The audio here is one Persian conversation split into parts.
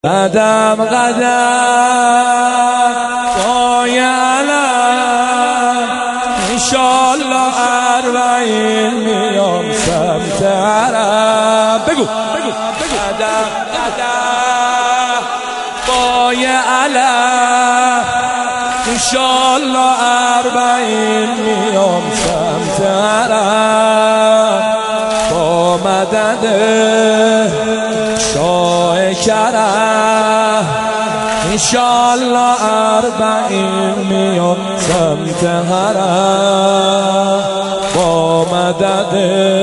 قدم قدم پای علم انشالله اربعین میام سمت حرم. بگو قدم قدم پای علم انشالله اربعین میام سمت حرم با مدد شاه کرم انشالله اربعین میام سمت حرم با مدد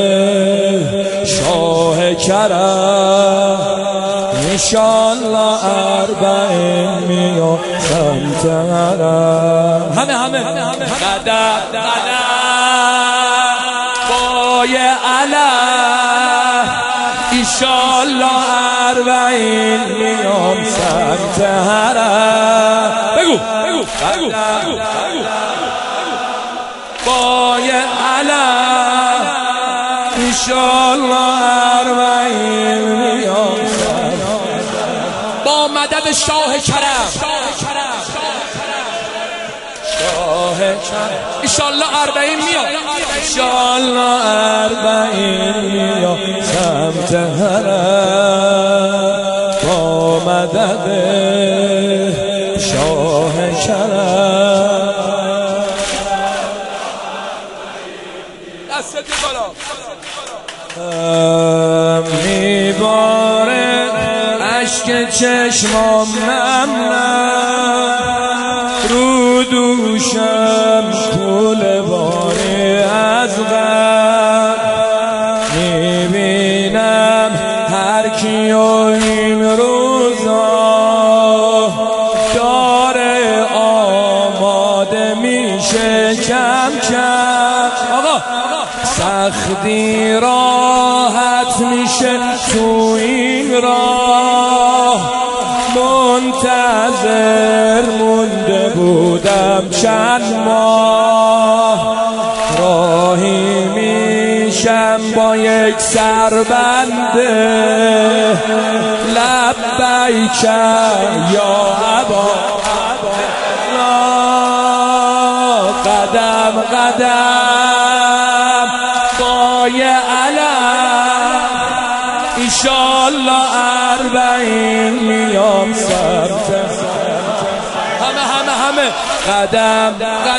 شاه کرم انشالله اربعین میام سمت حرم. همه قدم پای علم انشالله اربعین میام سمت حرم. بگو پای علم انشالله اربعین میام سمت با مدد شاه کرم انشالله اربعین میام انشالله اربعین میام سمت حرم با مدد شاه کرم. دست بالا میباره اشک چشمام نم رو دوشم پول باری از غم میبینم هر کیو این روزا داره آماده میشه کم آقا سختی راحت میشه تو این راه منتظر مونده بودم چند ماه راهی میشم با یک سربنده لبیک یا ابا قدم پای علم انشالله اربعین میام سمت همه قدم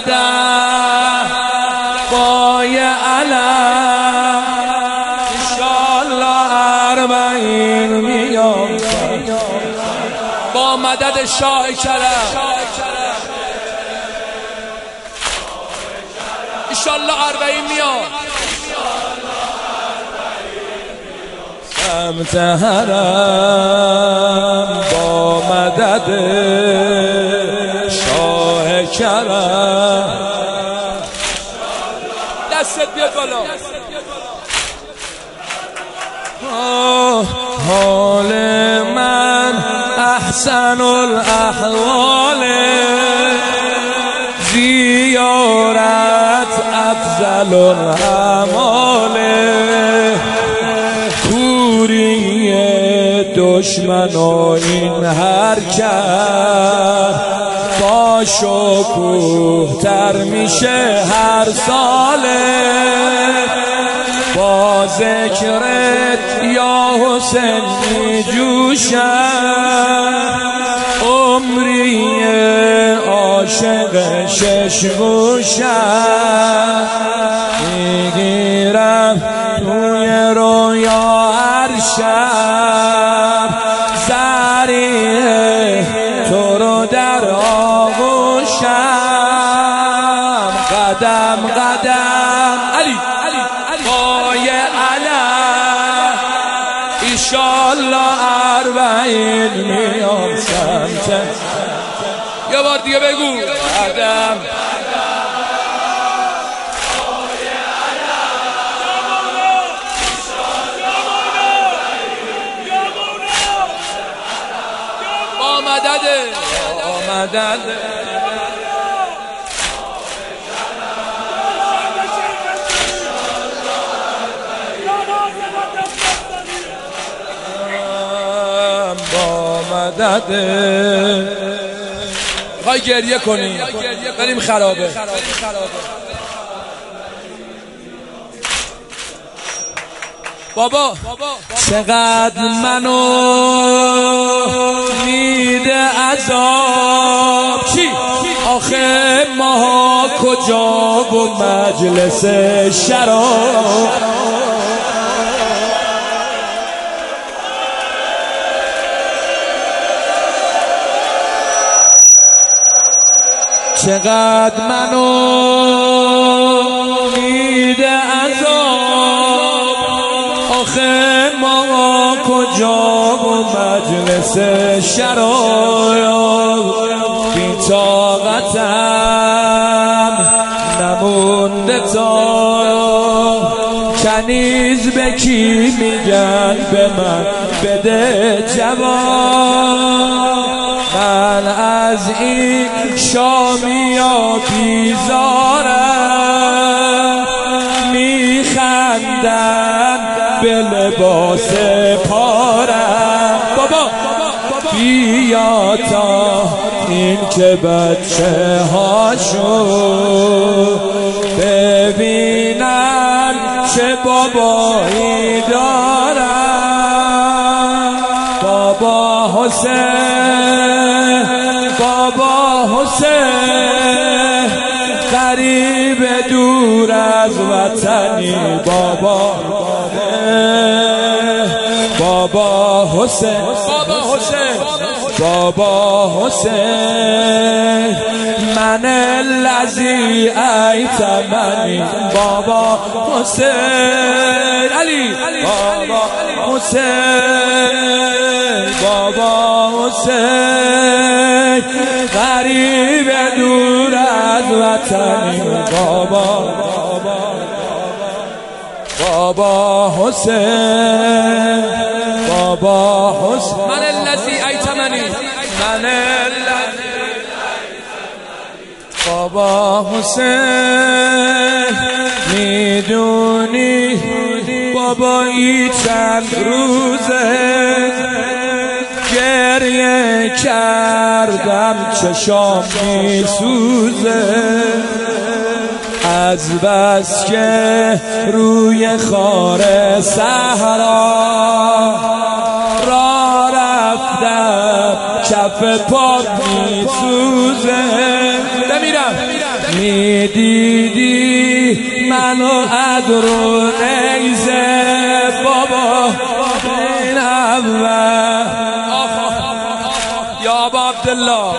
پای علم انشالله اربعین میام با مدد شاه کرم انشالله اربعین میام سمت حرم با مدد شاه کرم. دستت بیاد بالا. حال من احسن الاحوال زیارت افضل الاعمال کوری دشمن و این حرکت با شکوه تر میشه هر ساله با ذکرت یا حسین می جوشم عمری عاشق ششگوشم میگیرم توی رویا هر شب سریع تو رو در آغوشم قدم علی پای علم انشالله اربعین میام سمت. یه بار دیگه بگو قدم با مدد با مدده. میخوای گریه کنی بریم خرابه. بابا چقدر منو میده عذاب، چی؟ آخه ماها کجا و مجلس شراب. چقدر منو میده عذاب، آخه ما کجا و مجلس شراب. بی طاقتم نمونده تا کنیز به کی میگن به من بده جواب. من از این شامیا بیزارم، میخندن به لباس پارم. بابا بیا تا این که بچه هاشو ببینن چه بابایی دارن. بابا حسین، بابا حسین، غریب دور از وطنی. بابا بابا حسین، بابا حسین، بابا حسین، من الذی ایتمنی. بابا حسین، علی بابا حسین، بابا حسین، غریب دور از وطنی. بابا بابا حسین، بابا حسین، من الذی ایتمنی، من الذی بابا حسین. میدونی بابا این چند روزه گریه کردم چشام میسوزه، از بس که روی خار صحرا را رفتم کف پا میسوزه. بمیرم میدیدی منو از رو نیزه. بابا این اول یا ابا عبدالله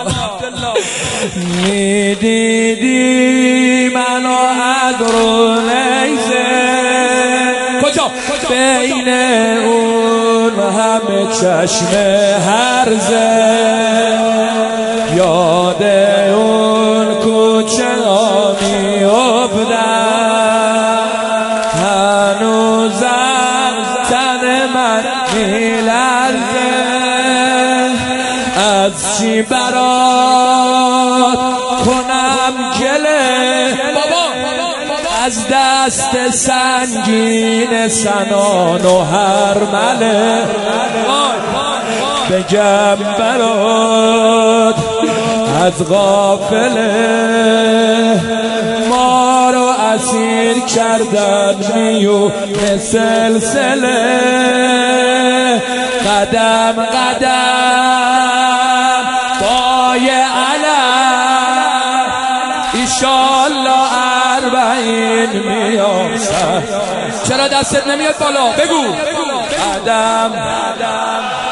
میدیدی منو از رو نیزه. کجا؟ بین اون همه چشم هرزه، یاد اون کوچه ها میافتم، هنوزم تن من میلرزه. از چی برات کنم گله، از دست سنگین سنان و هرمله. بگم برات از غافله، ما رو اسیر کردن میونه سلسله. قدم قدم پای علم، ایشالله 40 میام سر. چرا دستت نمیاد بالا؟ بگو قدم قدم